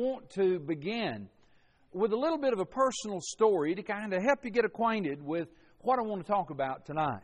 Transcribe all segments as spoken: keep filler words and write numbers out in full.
want to begin with a little bit of a personal story to kind of help you get acquainted with what I want to talk about tonight.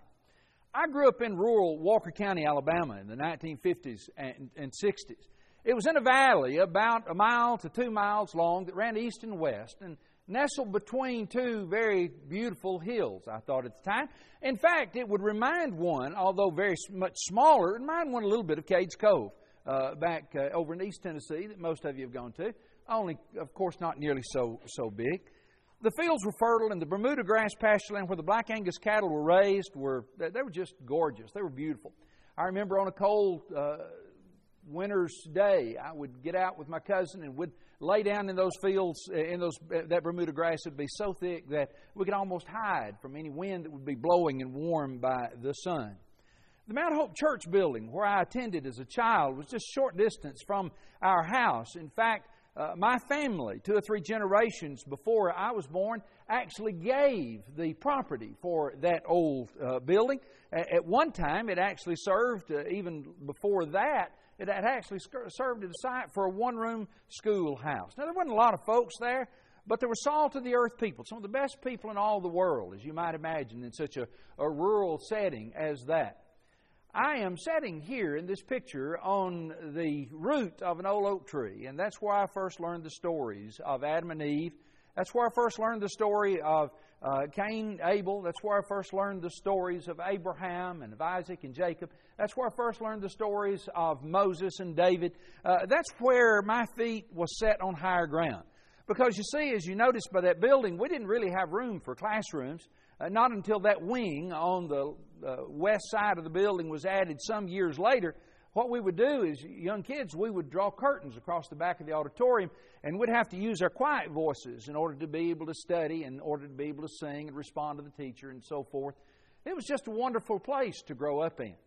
I grew up in rural Walker County, Alabama in the nineteen fifties and, and sixties. It was in a valley about a mile to two miles long that ran east and west and nestled between two very beautiful hills, I thought at the time. In fact, it would remind one, although very much smaller, it reminded one a little bit of Cades Cove uh, back uh, over in East Tennessee that most of you have gone to. Only, of course, not nearly so so big. The fields were fertile, and the Bermuda grass pasture land where the Black Angus cattle were raised were they were just gorgeous. They were beautiful. I remember on a cold uh, winter's day, I would get out with my cousin and would lay down in those fields, in those that Bermuda grass would be so thick that we could almost hide from any wind that would be blowing and warmed by the sun. The Mount Hope Church building, where I attended as a child, was just a short distance from our house. In fact, uh, my family, two or three generations before I was born, actually gave the property for that old uh, building. At one time, it actually served, uh, even before that, it had actually served as a site for a one-room schoolhouse. Now, there wasn't a lot of folks there, but there were salt-of-the-earth people, some of the best people in all the world, as you might imagine, in such a, a rural setting as that. I am sitting here in this picture on the root of an old oak tree, and that's where I first learned the stories of Adam and Eve. That's where I first learned the story of uh, Cain, Abel. That's where I first learned the stories of Abraham and of Isaac and Jacob. That's where I first learned the stories of Moses and David. Uh, that's where my feet was set on higher ground. Because you see, as you noticed by that building, we didn't really have room for classrooms. Uh, not until that wing on the uh, west side of the building was added some years later. What we would do is, young kids, we would draw curtains across the back of the auditorium, and we'd have to use our quiet voices in order to be able to study, in order to be able to sing and respond to the teacher and so forth. It was just a wonderful place to grow up in.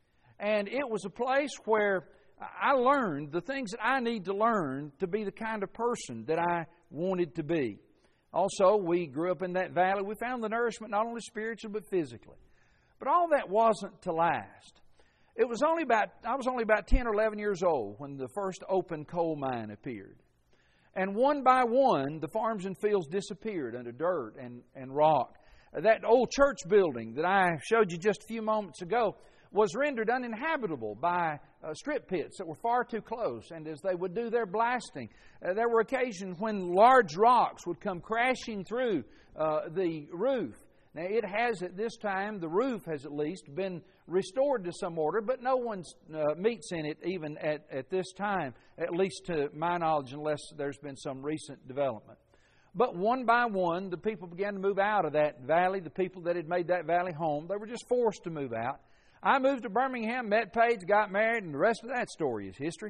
And it was a place where I learned the things that I need to learn to be the kind of person that I wanted to be. Also, we grew up in that valley. We found the nourishment not only spiritually but physically. But all that wasn't to last. It was only about, I was only about ten or eleven years old when the first open coal mine appeared. And one by one, the farms and fields disappeared under dirt and, and rock. That old church building that I showed you just a few moments ago was rendered uninhabitable by uh, strip pits that were far too close. And as they would do their blasting, uh, there were occasions when large rocks would come crashing through uh, the roof. Now, it has at this time, the roof has at least been restored to some order, but no one uh, meets in it even at, at this time, at least to my knowledge, unless there's been some recent development. But one by one, the people began to move out of that valley, the people that had made that valley home. They were just forced to move out. I moved to Birmingham, met Paige, got married, and the rest of that story is history.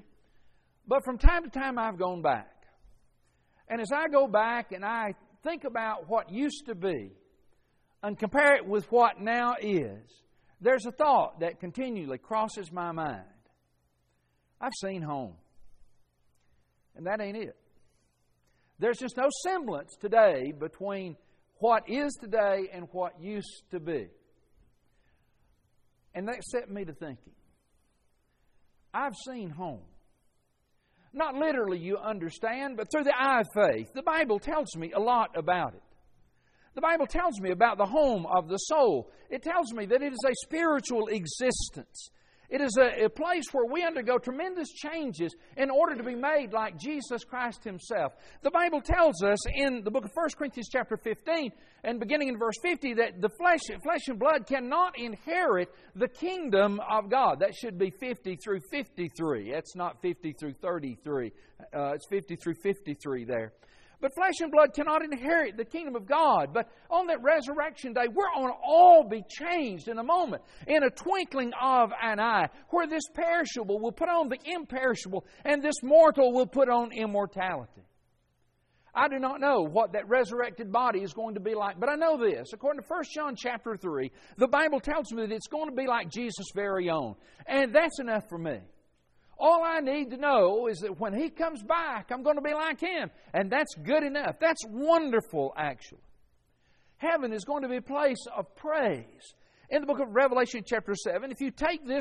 But from time to time, I've gone back. And as I go back and I think about what used to be and compare it with what now is, there's a thought that continually crosses my mind. I've seen home. And that ain't it. There's just no semblance today between what is today and what used to be. And that set me to thinking. I've seen home. Not literally, you understand, but through the eye of faith. The Bible tells me a lot about it. The Bible tells me about the home of the soul. It tells me that it is a spiritual existence. It is a, a place where we undergo tremendous changes in order to be made like Jesus Christ Himself. The Bible tells us in the book of First Corinthians chapter fifteen and beginning in verse fifty that the flesh, flesh and blood cannot inherit the kingdom of God. That should be fifty through fifty-three. That's not fifty through thirty-three. Uh, it's fifty through fifty-three there. But flesh and blood cannot inherit the kingdom of God. But on that resurrection day, we're going to all be changed in a moment, in a twinkling of an eye, where this perishable will put on the imperishable, and this mortal will put on immortality. I do not know what that resurrected body is going to be like, but I know this. According to First John chapter three, the Bible tells me that it's going to be like Jesus' very own. And that's enough for me. All I need to know is that when He comes back, I'm going to be like Him. And that's good enough. That's wonderful, actually. Heaven is going to be a place of praise. In the book of Revelation chapter seven, if you take this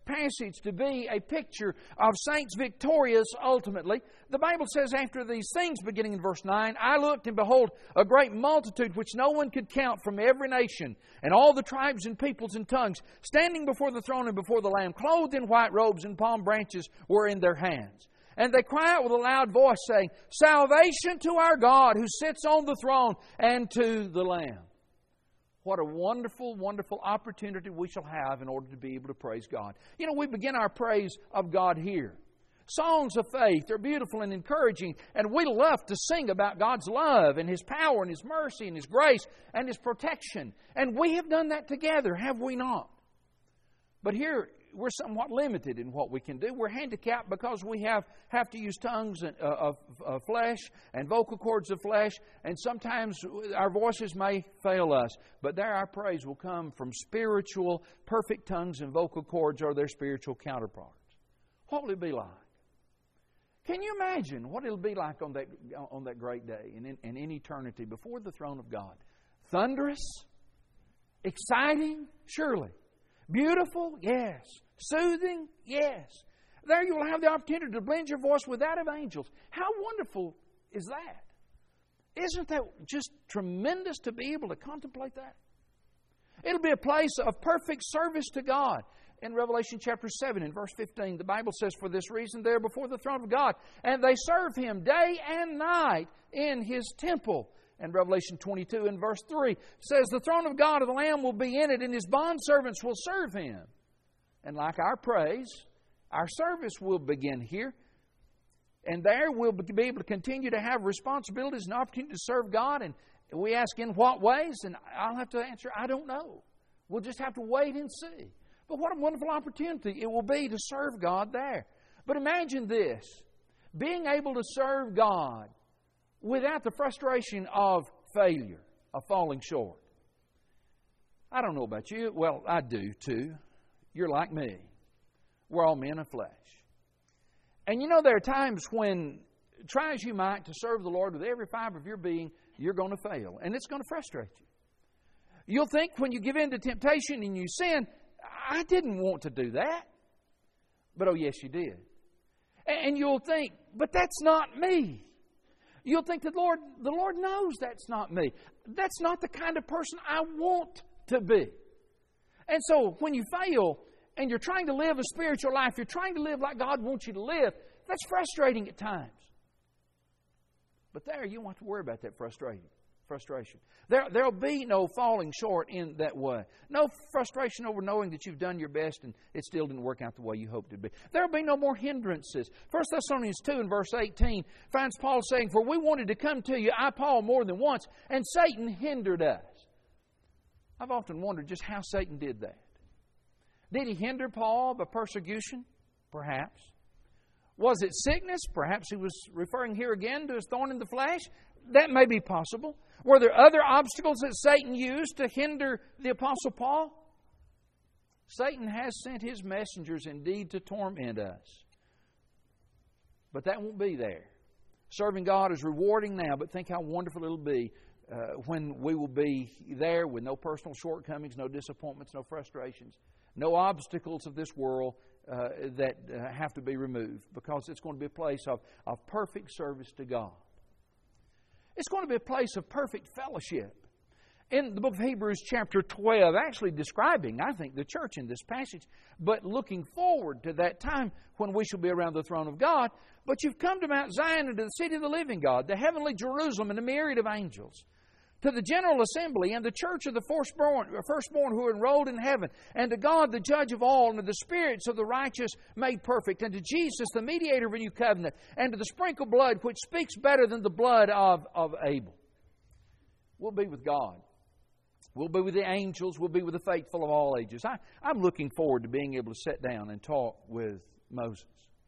passage to be a picture of saints victorious ultimately. The Bible says, after these things, beginning in verse nine, I looked, and behold, a great multitude which no one could count, from every nation, and all the tribes and peoples and tongues, standing before the throne and before the Lamb, clothed in white robes, and palm branches were in their hands. And they cry out with a loud voice, saying, Salvation to our God who sits on the throne and to the Lamb. What a wonderful, wonderful opportunity we shall have in order to be able to praise God. You know, we begin our praise of God here. Songs of faith, they're beautiful and encouraging, and we love to sing about God's love and His power and His mercy and His grace and His protection. And we have done that together, have we not? But here, we're somewhat limited in what we can do. We're handicapped because we have, have to use tongues of, of, of flesh and vocal cords of flesh, and sometimes our voices may fail us. But there our praise will come from spiritual, perfect tongues and vocal cords or their spiritual counterparts. What will it be like? Can you imagine what it'll be like on that, on that great day and in, and in eternity before the throne of God? Thunderous? Exciting? Surely. Beautiful? Yes. Soothing? Yes. There you will have the opportunity to blend your voice with that of angels. How wonderful is that? Isn't that just tremendous to be able to contemplate that? It'll be a place of perfect service to God. In Revelation chapter seven, in verse fifteen, the Bible says, For this reason they are before the throne of God, and they serve Him day and night in His temple. And Revelation twenty-two in verse three says, The throne of God and the Lamb will be in it, and His bondservants will serve Him. And like our praise, our service will begin here. And there we'll be able to continue to have responsibilities and opportunity to serve God. And we ask, in what ways? And I'll have to answer, I don't know. We'll just have to wait and see. But what a wonderful opportunity it will be to serve God there. But imagine this, being able to serve God without the frustration of failure, of falling short. I don't know about you. Well, I do too. You're like me. We're all men of flesh. And you know, there are times when, try as you might to serve the Lord with every fiber of your being, you're going to fail. And it's going to frustrate you. You'll think when you give in to temptation and you sin, I didn't want to do that. But oh yes, you did. And you'll think, but that's not me. You'll think that Lord, the Lord knows that's not me. That's not the kind of person I want to be. And so when you fail and you're trying to live a spiritual life, you're trying to live like God wants you to live, that's frustrating at times. But there, you won't have to worry about that frustrating. Frustration. There, there'll be no falling short in that way. No frustration over knowing that you've done your best and it still didn't work out the way you hoped it would be. There'll be no more hindrances. First Thessalonians two and verse eighteen finds Paul saying, For we wanted to come to you, I, Paul, more than once, and Satan hindered us. I've often wondered just how Satan did that. Did he hinder Paul by persecution? Perhaps. Was it sickness? Perhaps he was referring here again to his thorn in the flesh. That may be possible. Were there other obstacles that Satan used to hinder the Apostle Paul? Satan has sent his messengers indeed to torment us. But that won't be there. Serving God is rewarding now, but think how wonderful it'll be uh, when we will be there with no personal shortcomings, no disappointments, no frustrations, no obstacles of this world uh, that uh, have to be removed, because it's going to be a place of, of perfect service to God. It's going to be a place of perfect fellowship. In the book of Hebrews chapter twelve, actually describing, I think, the church in this passage, but looking forward to that time when we shall be around the throne of God. But you've come to Mount Zion and to the city of the living God, the heavenly Jerusalem and a myriad of angels, to the general assembly and the church of the firstborn, firstborn who are enrolled in heaven, and to God the judge of all, and to the spirits of the righteous made perfect, and to Jesus the mediator of a new covenant, and to the sprinkled blood which speaks better than the blood of, of Abel. We'll be with God. We'll be with the angels. We'll be with the faithful of all ages. I, I'm looking forward to being able to sit down and talk with Moses.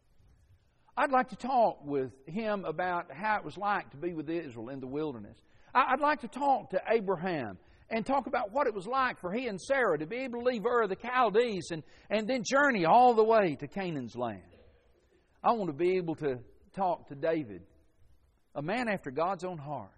I'd like to talk with him about how it was like to be with Israel in the wilderness. I'd like to talk to Abraham and talk about what it was like for he and Sarah to be able to leave Ur of the Chaldees and, and then journey all the way to Canaan's land. I want to be able to talk to David, a man after God's own heart.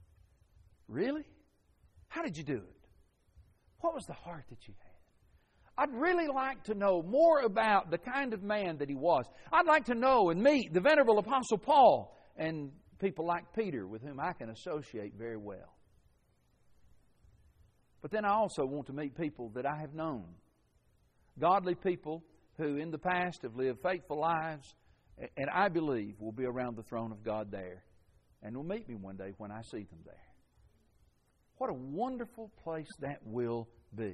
Really? How did you do it? What was the heart that you had? I'd really like to know more about the kind of man that he was. I'd like to know and meet the venerable Apostle Paul and people like Peter with whom I can associate very well. But then I also want to meet people that I have known. Godly people who in the past have lived faithful lives, and I believe will be around the throne of God there and will meet me one day when I see them there. What a wonderful place that will be.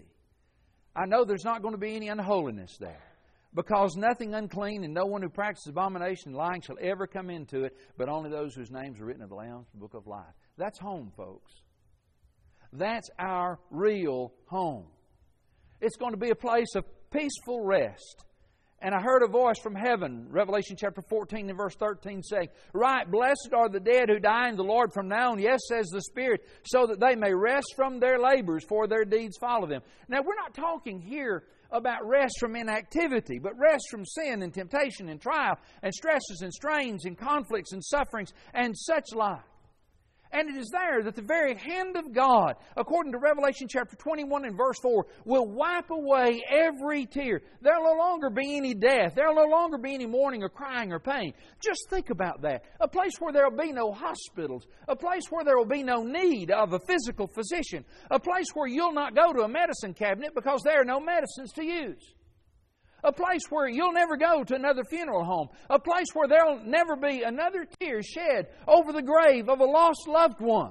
I know there's not going to be any unholiness there, because nothing unclean and no one who practices abomination and lying shall ever come into it, but only those whose names are written in the Lamb's book of life. That's home, folks. That's our real home. It's going to be a place of peaceful rest. And I heard a voice from heaven, Revelation chapter fourteen and verse thirteen, saying, "Right, blessed are the dead who die in the Lord from now on, yes, says the Spirit, so that they may rest from their labors, for their deeds follow them." Now, we're not talking here about rest from inactivity, but rest from sin and temptation and trial and stresses and strains and conflicts and sufferings and such like. And it is there that the very hand of God, according to Revelation chapter twenty-one and verse four, will wipe away every tear. There will no longer be any death. There will no longer be any mourning or crying or pain. Just think about that. A place where there will be no hospitals. A place where there will be no need of a physical physician. A place where you'll not go to a medicine cabinet because there are no medicines to use. A place where you'll never go to another funeral home. A place where there'll never be another tear shed over the grave of a lost loved one.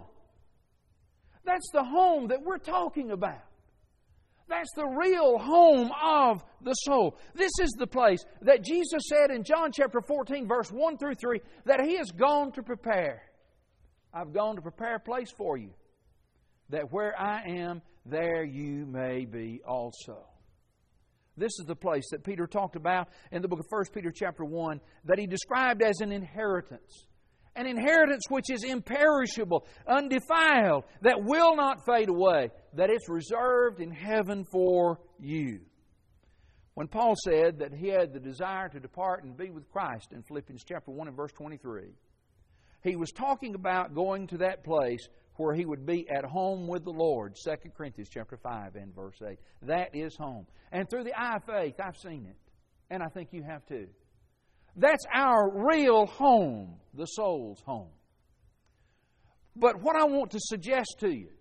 That's the home that we're talking about. That's the real home of the soul. This is the place that Jesus said in John chapter fourteen, verse one through three, that He has gone to prepare. I've gone to prepare a place for you, that where I am, there you may be also. This is the place that Peter talked about in the book of First Peter chapter one, that he described as an inheritance. An inheritance which is imperishable, undefiled, that will not fade away, that it's reserved in heaven for you. When Paul said that he had the desire to depart and be with Christ in Philippians chapter one and verse twenty-three, he was talking about going to that place where he would be at home with the Lord. Second Corinthians chapter five and verse eight. That is home. And through the eye of faith, I've seen it. And I think you have too. That's our real home, the soul's home. But what I want to suggest to you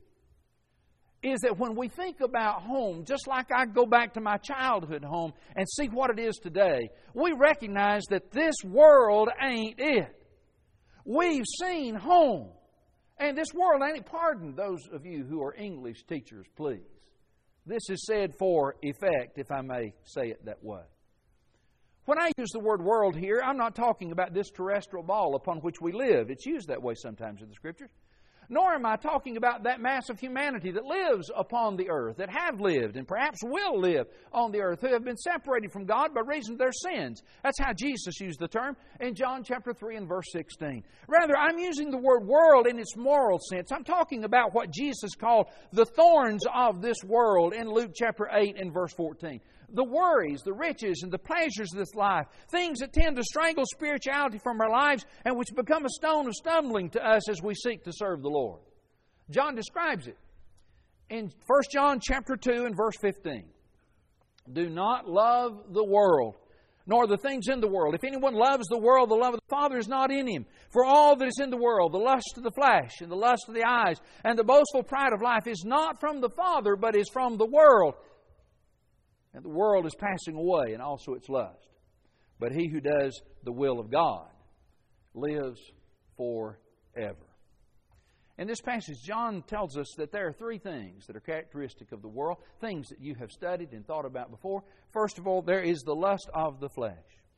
is that when we think about home, just like I go back to my childhood home and see what it is today, we recognize that this world ain't it. We've seen home. And this world ain't, pardon those of you who are English teachers, please. This is said for effect, if I may say it that way. When I use the word world here, I'm not talking about this terrestrial ball upon which we live. It's used that way sometimes in the Scriptures. Nor am I talking about that mass of humanity that lives upon the earth, that have lived and perhaps will live on the earth, who have been separated from God by reason of their sins. That's how Jesus used the term in John chapter three and verse sixteen. Rather, I'm using the word world in its moral sense. I'm talking about what Jesus called the thorns of this world in Luke chapter eight and verse fourteen. The worries, the riches, and the pleasures of this life. Things that tend to strangle spirituality from our lives and which become a stone of stumbling to us as we seek to serve the Lord. John describes it in First John chapter two and verse fifteen. Do not love the world, nor the things in the world. If anyone loves the world, the love of the Father is not in him. For all that is in the world, the lust of the flesh, and the lust of the eyes, and the boastful pride of life is not from the Father, but is from the world. And the world is passing away, and also its lust. But he who does the will of God lives forever. In this passage, John tells us that there are three things that are characteristic of the world, things that you have studied and thought about before. First of all, there is the lust of the flesh.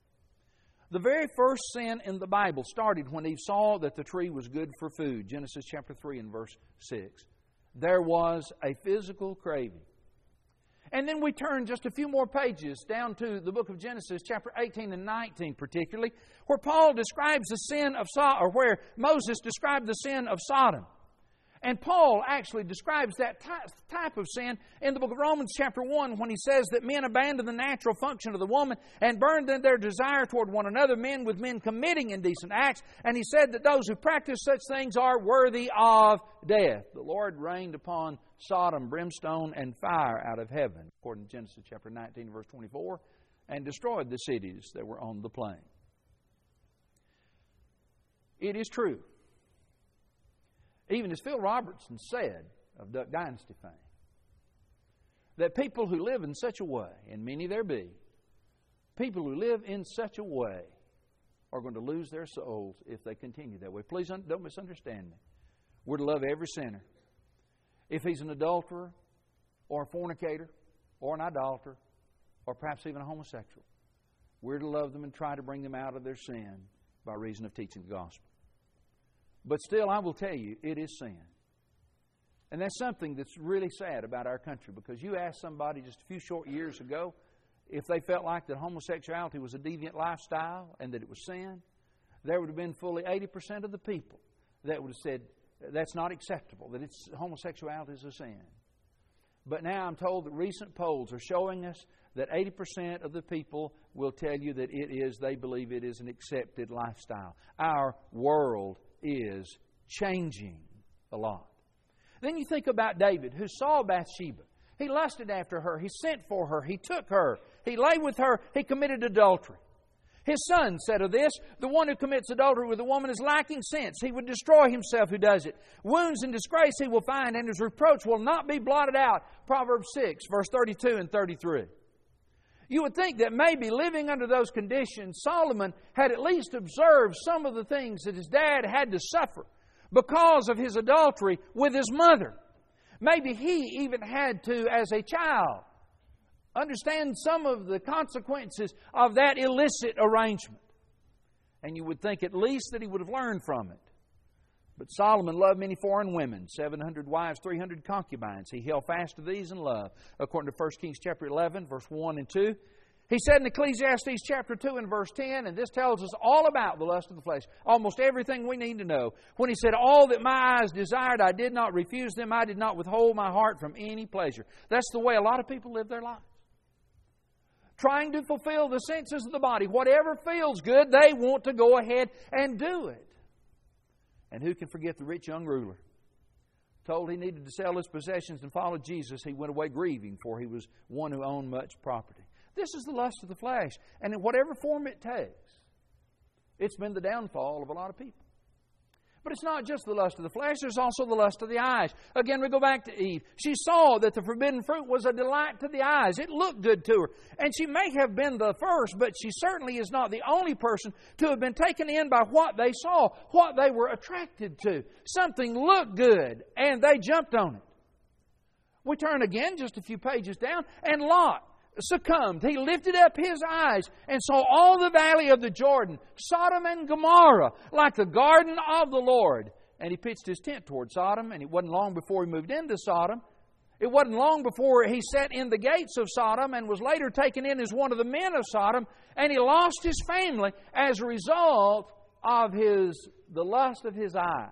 The very first sin in the Bible started when Eve saw that the tree was good for food. Genesis chapter three and verse six. There was a physical craving. And then we turn just a few more pages down to the book of Genesis, chapter eighteen and nineteen particularly, where Paul describes the sin of Sodom, or where Moses described the sin of Sodom. And Paul actually describes that type of sin in the book of Romans chapter one when he says that men abandon the natural function of the woman and burn their desire toward one another, men with men committing indecent acts. And he said that those who practice such things are worthy of death. The Lord rained upon Sodom brimstone and fire out of heaven, according to Genesis chapter nineteen, verse twenty-four, and destroyed the cities that were on the plain. It is true, even as Phil Robertson said of Duck Dynasty fame, that people who live in such a way, and many there be, people who live in such a way are going to lose their souls if they continue that way. Please don't misunderstand me. We're to love every sinner. If he's an adulterer or a fornicator or an idolater or perhaps even a homosexual, we're to love them and try to bring them out of their sin by reason of teaching the gospel. But still, I will tell you, it is sin. And that's something that's really sad about our country, because you ask somebody just a few short years ago if they felt like that homosexuality was a deviant lifestyle and that it was sin, there would have been fully eighty percent of the people that would have said that's not acceptable, that it's homosexuality is a sin. But now I'm told that recent polls are showing us that eighty percent of the people will tell you that it is, they believe it is an accepted lifestyle. Our world is changing a lot. Then you think about David, who saw Bathsheba. He lusted after her. He sent for her. He took her. He lay with her. He committed adultery. His son said of this, the one who commits adultery with a woman is lacking sense. He would destroy himself who does it. Wounds and disgrace he will find, and his reproach will not be blotted out. Proverbs six, verse thirty-two and thirty-three. You would think that maybe living under those conditions, Solomon had at least observed some of the things that his dad had to suffer because of his adultery with his mother. Maybe he even had to, as a child, understand some of the consequences of that illicit arrangement. And you would think at least that he would have learned from it. But Solomon loved many foreign women, seven hundred wives, three hundred concubines. He held fast to these in love, according to First Kings chapter eleven, verse one and two. He said in Ecclesiastes chapter two and verse ten, and this tells us all about the lust of the flesh, almost everything we need to know. When he said, all that my eyes desired, I did not refuse them. I did not withhold my heart from any pleasure. That's the way a lot of people live their lives. Trying to fulfill the senses of the body. Whatever feels good, they want to go ahead and do it. And who can forget the rich young ruler? Told he needed to sell his possessions and follow Jesus, he went away grieving, for he was one who owned much property. This is the lust of the flesh. And in whatever form it takes, it's been the downfall of a lot of people. But it's not just the lust of the flesh, there's also the lust of the eyes. Again, we go back to Eve. She saw that the forbidden fruit was a delight to the eyes. It looked good to her. And she may have been the first, but she certainly is not the only person to have been taken in by what they saw, what they were attracted to. Something looked good, and they jumped on it. We turn again just a few pages down, and Lot succumbed. He lifted up his eyes and saw all the valley of the Jordan, Sodom and Gomorrah, like the garden of the Lord. And he pitched his tent toward Sodom, and it wasn't long before he moved into Sodom. It wasn't long before he sat in the gates of Sodom and was later taken in as one of the men of Sodom, and he lost his family as a result of his the lust of his eyes.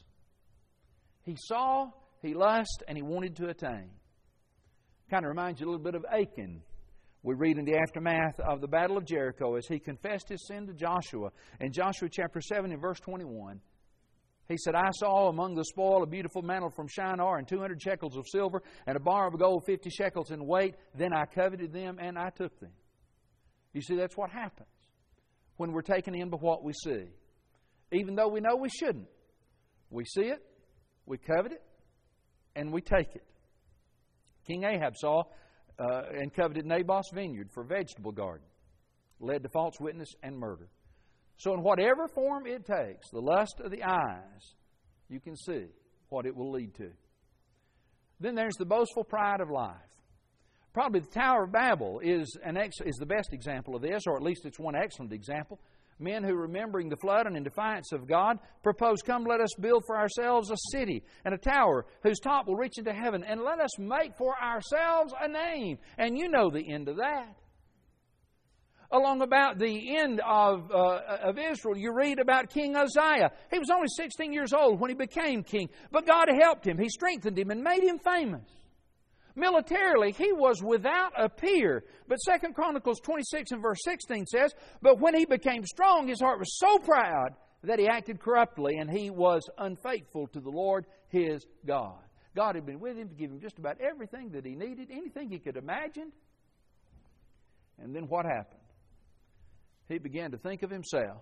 He saw, he lust, and he wanted to attain. Kind of reminds you a little bit of Achan. We read in the aftermath of the Battle of Jericho as he confessed his sin to Joshua. In Joshua chapter seven and verse twenty-one, he said, I saw among the spoil a beautiful mantle from Shinar and two hundred shekels of silver and a bar of gold fifty shekels in weight. Then I coveted them and I took them. You see, that's what happens when we're taken in by what we see. Even though we know we shouldn't. We see it, we covet it, and we take it. King Ahab saw uh, and coveted Naboth's vineyard for a vegetable garden, led to false witness and murder. So in whatever form it takes, the lust of the eyes, you can see what it will lead to. Then there's the boastful pride of life. Probably the Tower of Babel is, an ex- is the best example of this, or at least it's one excellent example. Men who, remembering the flood and in defiance of God, propose, come, let us build for ourselves a city and a tower whose top will reach into heaven, and let us make for ourselves a name. And you know the end of that. along about the end of, uh, of Israel, you read about King Uzziah. He was only sixteen years old when he became king, but God helped him. He strengthened him and made him famous. Militarily, he was without a peer. But Second Chronicles twenty-six and verse sixteen says, "But when he became strong, his heart was so proud that he acted corruptly, and he was unfaithful to the Lord his God." God had been with him to give him just about everything that he needed, anything he could imagine. And then what happened? He began to think of himself,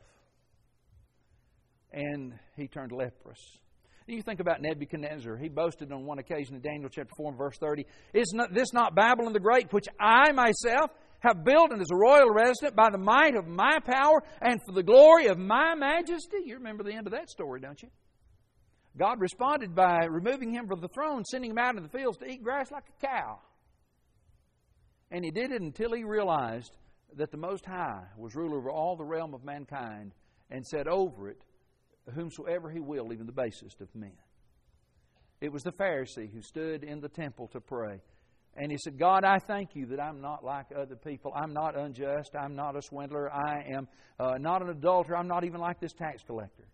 and he turned leprous. You think about Nebuchadnezzar. He boasted on one occasion in Daniel chapter four and verse thirty, "Is not this not Babylon the Great, which I myself have built and is a royal resident by the might of my power and for the glory of my majesty?" You remember the end of that story, don't you? God responded by removing him from the throne, sending him out in the fields to eat grass like a cow. And he did it until he realized that the Most High was ruler over all the realm of mankind and set over it whomsoever He will, even the basest of men. It was the Pharisee who stood in the temple to pray. And he said, "God, I thank You that I'm not like other people. I'm not unjust. I'm not a swindler. I am uh, not an adulterer. I'm not even like this tax collector."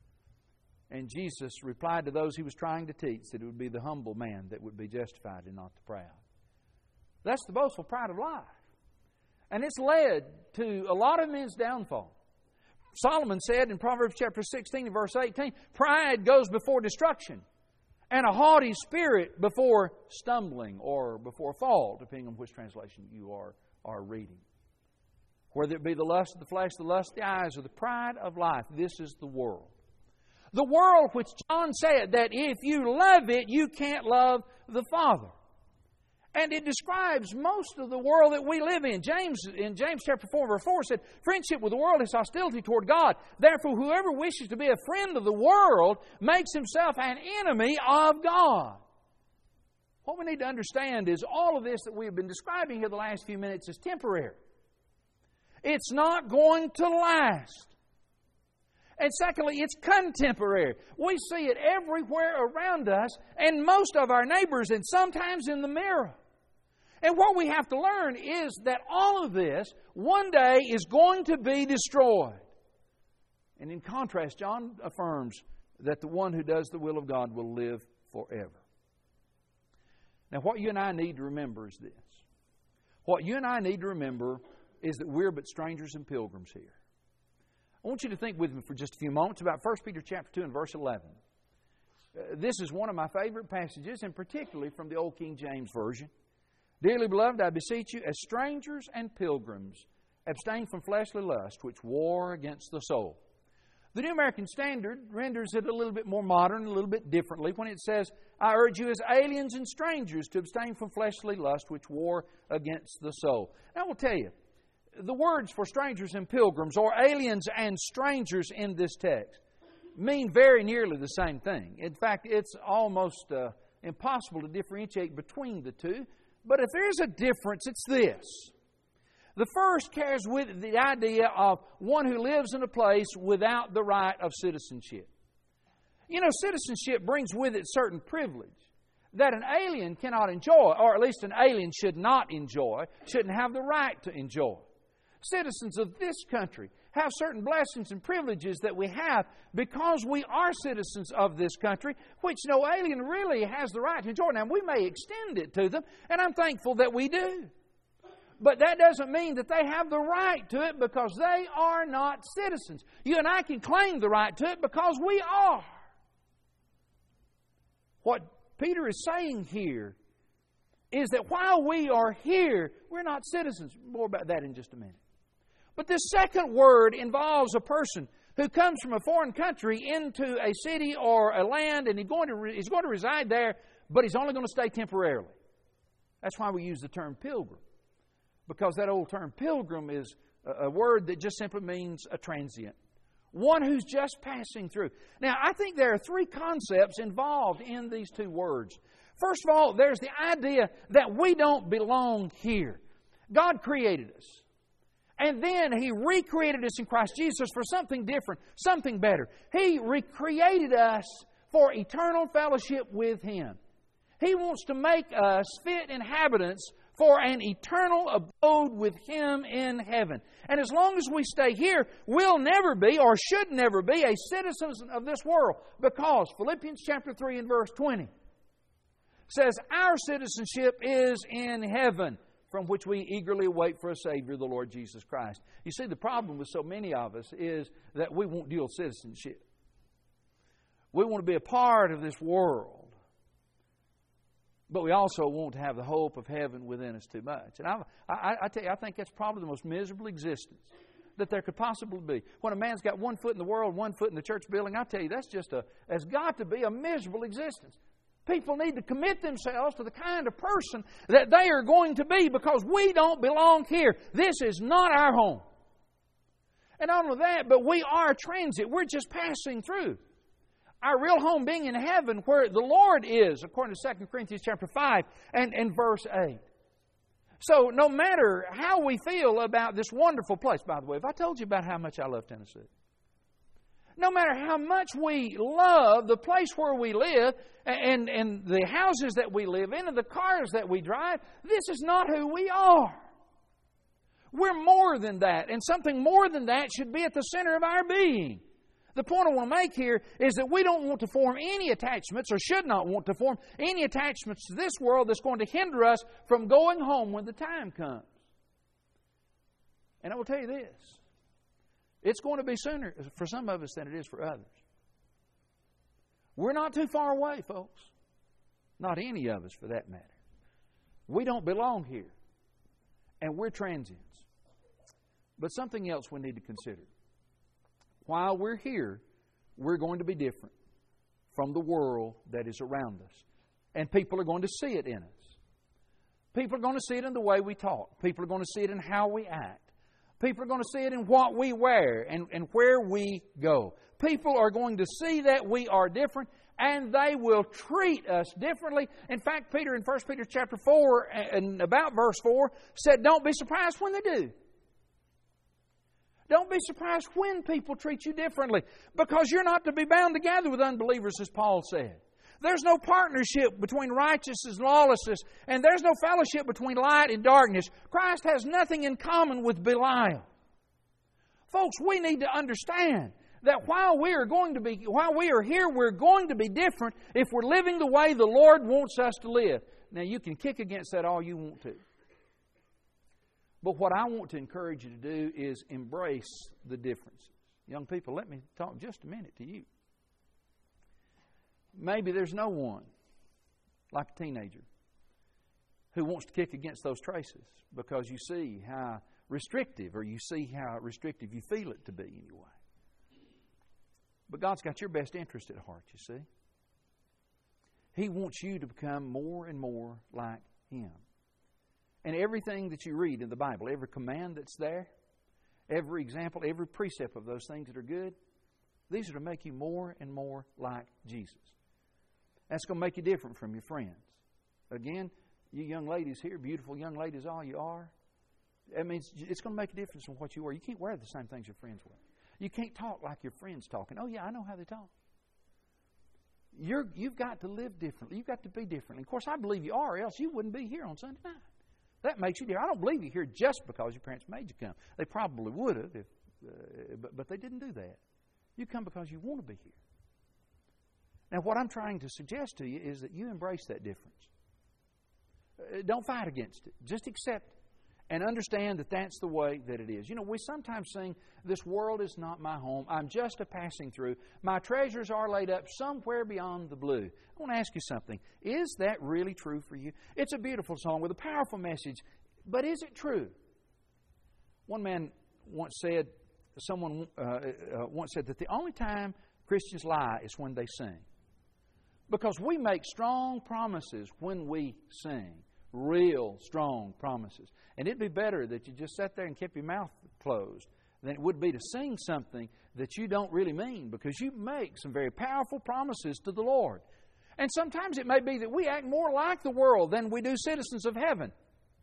And Jesus replied to those He was trying to teach that it would be the humble man that would be justified and not the proud. That's the boastful pride of life. And it's led to a lot of men's downfall. Solomon said in Proverbs chapter sixteen and verse eighteen, "Pride goes before destruction, and a haughty spirit before stumbling," or before fall, depending on which translation you are, are reading. Whether it be the lust of the flesh, the lust of the eyes, or the pride of life, this is the world. The world which John said that if you love it, you can't love the Father. And it describes most of the world that we live in. James, in James chapter four, verse four, said, "Friendship with the world is hostility toward God. Therefore, whoever wishes to be a friend of the world makes himself an enemy of God." What we need to understand is all of this that we have been describing here the last few minutes is temporary. It's not going to last. And secondly, it's contemporary. We see it everywhere around us, and most of our neighbors, and sometimes in the mirror. And what we have to learn is that all of this one day is going to be destroyed. And in contrast, John affirms that the one who does the will of God will live forever. Now, what you and I need to remember is this. What you and I need to remember is that we're but strangers and pilgrims here. I want you to think with me for just a few moments about First Peter chapter two and verse eleven. Uh, this is one of my favorite passages, and particularly from the Old King James Version. "Dearly beloved, I beseech you, as strangers and pilgrims, abstain from fleshly lust, which war against the soul." The New American Standard renders it a little bit more modern, a little bit differently, when it says, "I urge you as aliens and strangers to abstain from fleshly lust, which war against the soul." Now, I will tell you, the words for strangers and pilgrims, or aliens and strangers in this text, mean very nearly the same thing. In fact, it's almost uh, impossible to differentiate between the two. But if there's a difference, it's this. The first carries with it the idea of one who lives in a place without the right of citizenship. You know, citizenship brings with it certain privilege that an alien cannot enjoy, or at least an alien should not enjoy, shouldn't have the right to enjoy. Citizens of this country have certain blessings and privileges that we have because we are citizens of this country, which no alien really has the right to enjoy. Now, we may extend it to them, and I'm thankful that we do. But that doesn't mean that they have the right to it because they are not citizens. You and I can claim the right to it because we are. What Peter is saying here is that while we are here, we're not citizens. More about that in just a minute. But this second word involves a person who comes from a foreign country into a city or a land, and he's going to, re- he's going to reside there, but he's only going to stay temporarily. That's why we use the term pilgrim, because that old term pilgrim is a, a word that just simply means a transient, one who's just passing through. Now, I think there are three concepts involved in these two words. First of all, there's the idea that we don't belong here. God created us. And then He recreated us in Christ Jesus for something different, something better. He recreated us for eternal fellowship with Him. He wants to make us fit inhabitants for an eternal abode with Him in heaven. And as long as we stay here, we'll never be, or should never be, a citizen of this world. Because Philippians chapter three and verse twenty says, our citizenship is in heaven, from which we eagerly await for a Savior, the Lord Jesus Christ. You see, the problem with so many of us is that we want dual citizenship. We want to be a part of this world. But we also want to have the hope of heaven within us too much. And I, I, I tell you, I think that's probably the most miserable existence that there could possibly be. When a man's got one foot in the world, one foot in the church building, I tell you, that's just a, has got to be a miserable existence. People need to commit themselves to the kind of person that they are going to be, because we don't belong here. This is not our home. And not only that, but we are transit. We're just passing through. Our real home being in heaven, where the Lord is, according to Second Corinthians chapter five and, and verse eight. So no matter how we feel about this wonderful place, by the way, if I told you about how much I love Tennessee, no matter how much we love the place where we live and, and the houses that we live in and the cars that we drive, this is not who we are. We're more than that, and something more than that should be at the center of our being. The point I want to make here is that we don't want to form any attachments, or should not want to form any attachments to this world that's going to hinder us from going home when the time comes. And I will tell you this, it's going to be sooner for some of us than it is for others. We're not too far away, folks. Not any of us, for that matter. We don't belong here, and we're transients. But something else we need to consider. While we're here, we're going to be different from the world that is around us. And people are going to see it in us. People are going to see it in the way we talk. People are going to see it in how we act. People are going to see it in what we wear and, and where we go. People are going to see that we are different, and they will treat us differently. In fact, Peter in First Peter chapter four, and about verse four, said, don't be surprised when they do. Don't be surprised when people treat you differently, because you're not to be bound together with unbelievers, as Paul said. There's no partnership between righteousness and lawlessness, and there's no fellowship between light and darkness. Christ has nothing in common with Belial. Folks, we need to understand that while we are going to be, while we are here, we're going to be different if we're living the way the Lord wants us to live. Now, you can kick against that all you want to. But what I want to encourage you to do is embrace the differences. Young people, let me talk just a minute to you. Maybe there's no one like a teenager who wants to kick against those traces because you see how restrictive, or you see how restrictive you feel it to be anyway. But God's got your best interest at heart, you see. He wants you to become more and more like Him. And everything that you read in the Bible, every command that's there, every example, every precept of those things that are good, these are to make you more and more like Jesus. That's going to make you different from your friends. Again, you young ladies here, beautiful young ladies all you are, that means it's going to make a difference from what you wear. You can't wear the same things your friends wear. You can't talk like your friends talking. Oh yeah, I know how they talk. You're, you've got to live differently. You've got to be differently. Of course, I believe you are, or else you wouldn't be here on Sunday night. That makes you different. I don't believe you're here just because your parents made you come. They probably would have, if, uh, but, but they didn't do that. You come because you want to be here. Now, what I'm trying to suggest to you is that you embrace that difference. Uh, don't fight against it. Just accept it and understand that that's the way that it is. You know, we sometimes sing, this world is not my home. I'm just a passing through. My treasures are laid up somewhere beyond the blue. I want to ask you something. Is that really true for you? It's a beautiful song with a powerful message, but is it true? One man once said, someone uh, uh, once said that the only time Christians lie is when they sing. Because we make strong promises when we sing. Real strong promises. And it'd be better that you just sat there and kept your mouth closed than it would be to sing something that you don't really mean, because you make some very powerful promises to the Lord. And sometimes it may be that we act more like the world than we do citizens of heaven.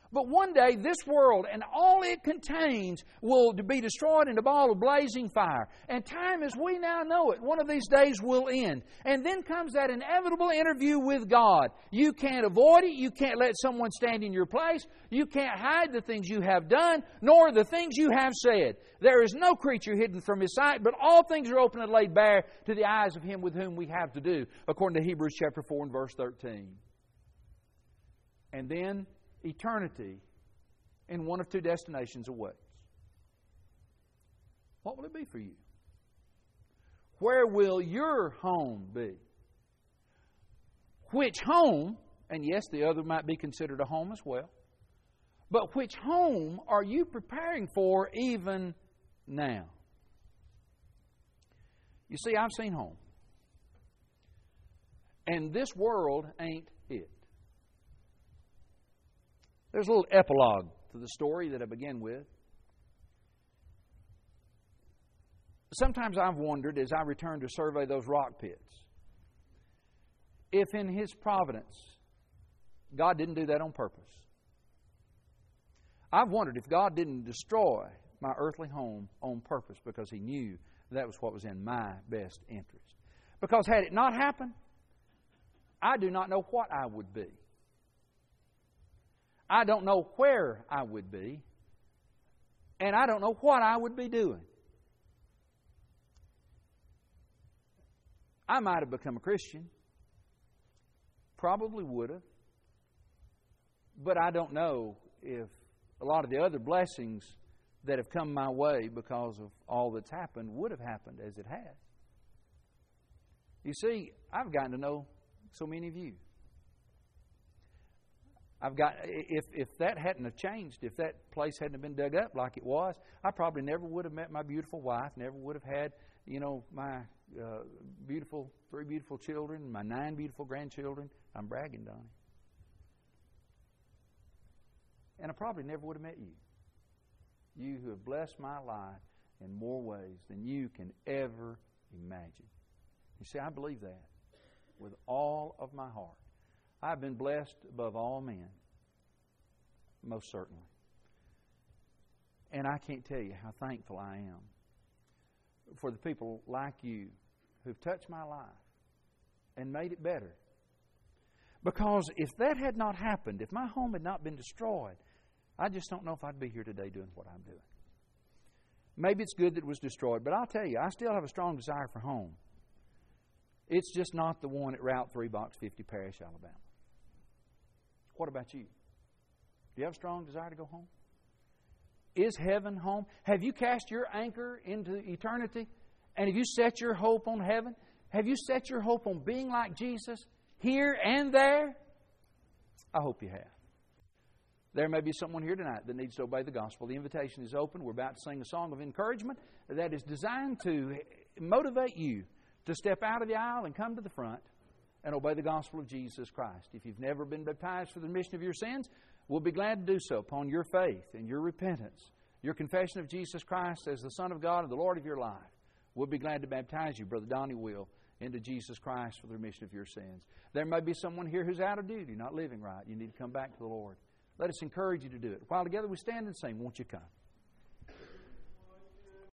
But one day, this world and all it contains will be destroyed in a ball of blazing fire. And time as we now know it, one of these days will end. And then comes that inevitable interview with God. You can't avoid it. You can't let someone stand in your place. You can't hide the things you have done, nor the things you have said. There is no creature hidden from His sight, but all things are open and laid bare to the eyes of Him with whom we have to do, according to Hebrews chapter four and verse thirteen. And then eternity in one of two destinations awaits. What will it be for you? Where will your home be? Which home, and yes, the other might be considered a home as well, but which home are you preparing for even now? You see, I've seen home. And this world ain't it. There's a little epilogue to the story that I begin with. Sometimes I've wondered, as I return to survey those rock pits, if in His providence, God didn't do that on purpose. I've wondered if God didn't destroy my earthly home on purpose because He knew that was what was in my best interest. Because had it not happened, I do not know what I would be. I don't know where I would be, and I don't know what I would be doing. I might have become a Christian. Probably would have. But I don't know if a lot of the other blessings that have come my way because of all that's happened would have happened as it has. You see, I've gotten to know so many of you. I've got if if that hadn't have changed, if that place hadn't been dug up like it was, I probably never would have met my beautiful wife, never would have had, you know, my uh, beautiful three beautiful children, my nine beautiful grandchildren. I'm bragging, Donnie. And I probably never would have met you. You who have blessed my life in more ways than you can ever imagine. You see, I believe that with all of my heart. I've been blessed above all men, most certainly. And I can't tell you how thankful I am for the people like you who've touched my life and made it better. Because if that had not happened, if my home had not been destroyed, I just don't know if I'd be here today doing what I'm doing. Maybe it's good that it was destroyed, but I'll tell you, I still have a strong desire for home. It's just not the one at Route three, Box fifty, Parrish, Alabama. What about you? Do you have a strong desire to go home? Is heaven home? Have you cast your anchor into eternity? And have you set your hope on heaven? Have you set your hope on being like Jesus here and there? I hope you have. There may be someone here tonight that needs to obey the gospel. The invitation is open. We're about to sing a song of encouragement that is designed to motivate you to step out of the aisle and come to the front and obey the gospel of Jesus Christ. If you've never been baptized for the remission of your sins, we'll be glad to do so upon your faith and your repentance, your confession of Jesus Christ as the Son of God and the Lord of your life. We'll be glad to baptize you, Brother Donnie will, into Jesus Christ for the remission of your sins. There may be someone here who's out of duty, not living right. You need to come back to the Lord. Let us encourage you to do it. While together we stand and sing, won't you come?